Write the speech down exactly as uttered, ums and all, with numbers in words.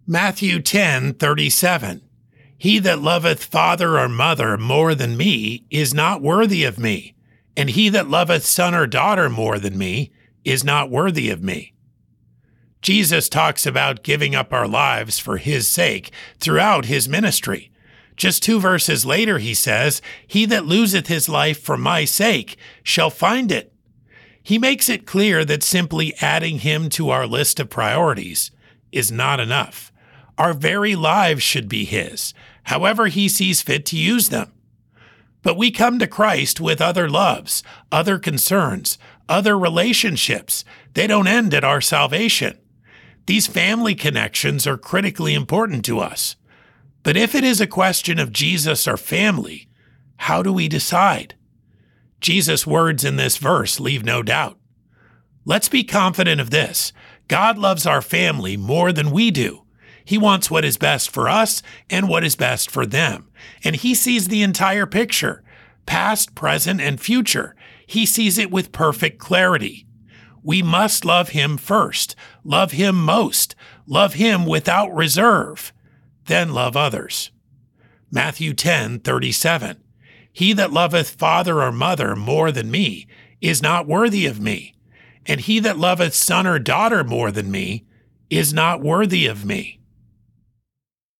Matthew ten thirty-seven. He that loveth father or mother more than me is not worthy of me, and he that loveth son or daughter more than me is not worthy of me. Jesus talks about giving up our lives for his sake throughout his ministry. Just two verses later, he says, "He that loseth his life for my sake shall find it." He makes it clear that simply adding him to our list of priorities is not enough. Our very lives should be his, however he sees fit to use them. But we come to Christ with other loves, other concerns, other relationships. They don't end at our salvation. These family connections are critically important to us. But if it is a question of Jesus or family, how do we decide? Jesus' words in this verse leave no doubt. Let's be confident of this. God loves our family more than we do. He wants what is best for us and what is best for them. And he sees the entire picture, past, present, and future. He sees it with perfect clarity. We must love him first, love him most, love him without reserve, then love others. Matthew ten thirty-seven. He that loveth father or mother more than me is not worthy of me, and he that loveth son or daughter more than me is not worthy of me.